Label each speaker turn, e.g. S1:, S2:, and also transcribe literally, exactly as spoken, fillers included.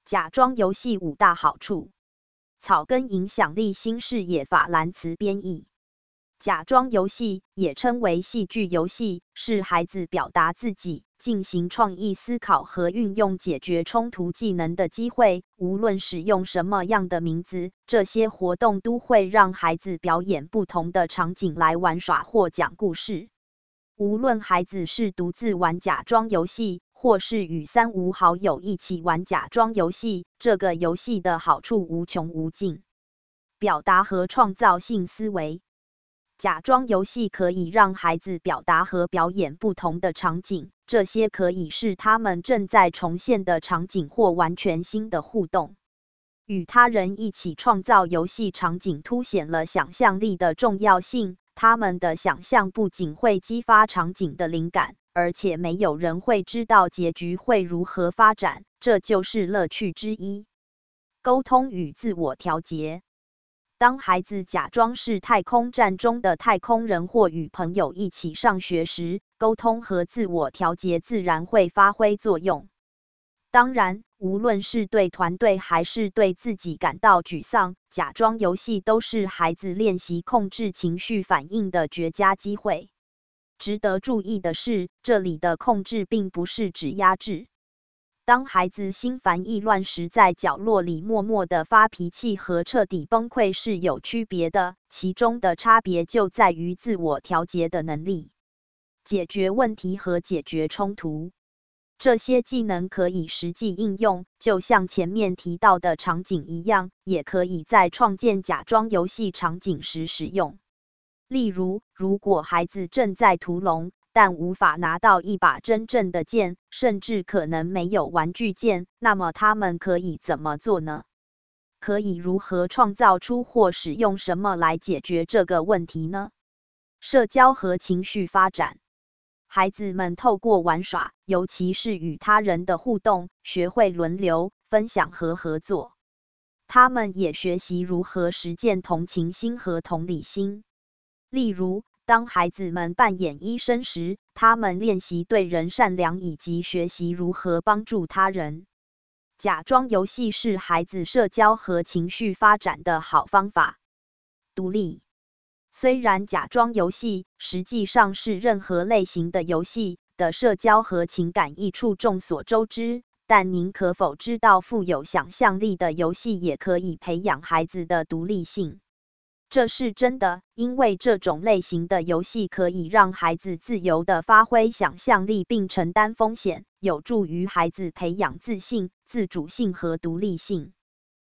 S1: 假装游戏五大好处。草根影响力新视野法兰茨编译。假装游戏也称为戏剧游戏，是孩子表达自己、进行创意思考和运用解决冲突技能的机会。无论使用什么样的名字，这些活动都会让孩子表演不同的场景来玩耍或讲故事。无论孩子是独自玩假装游戏，或是与三五好友一起玩假装游戏，这个游戏的好处无穷无尽。表达和创造性思维。假装游戏可以让孩子表达和表演不同的场景，这些可以是他们正在重现的场景或完全新的互动。与他人一起创造游戏场景凸显了想象力的重要性，他们的想象不仅会激发场景的灵感，而且没有人会知道结局会如何发展，这就是乐趣之一。沟通与自我调节。当孩子假装是太空站中的太空人或与朋友一起上学时，沟通和自我调节自然会发挥作用。当然，无论是对团队还是对自己感到沮丧，假装游戏都是孩子练习控制情绪反应的绝佳机会。值得注意的是，这里的控制并不是指压制。当孩子心烦意乱时，在角落里默默地发脾气和彻底崩溃是有区别的，其中的差别就在于自我调节的能力。解决问题和解决冲突。这些技能可以实际应用，就像前面提到的场景一样，也可以在创建假装游戏场景时使用。例如，如果孩子正在屠龙，但无法拿到一把真正的剑，甚至可能没有玩具剑，那么他们可以怎么做呢？可以如何创造出或使用什么来解决这个问题呢？社交和情绪发展。孩子们透过玩耍，尤其是与他人的互动，学会轮流、分享和合作。他们也学习如何实践同情心和同理心。例如，当孩子们扮演医生时，他们练习对人善良以及学习如何帮助他人。假装游戏是孩子社交和情绪发展的好方法。独立。虽然假装游戏实际上是任何类型的游戏的社交和情感益处众所周知，但您可否知道富有想象力的游戏也可以培养孩子的独立性？这是真的，因为这种类型的游戏可以让孩子自由地发挥想象力并承担风险，有助于孩子培养自信、自主性和独立性。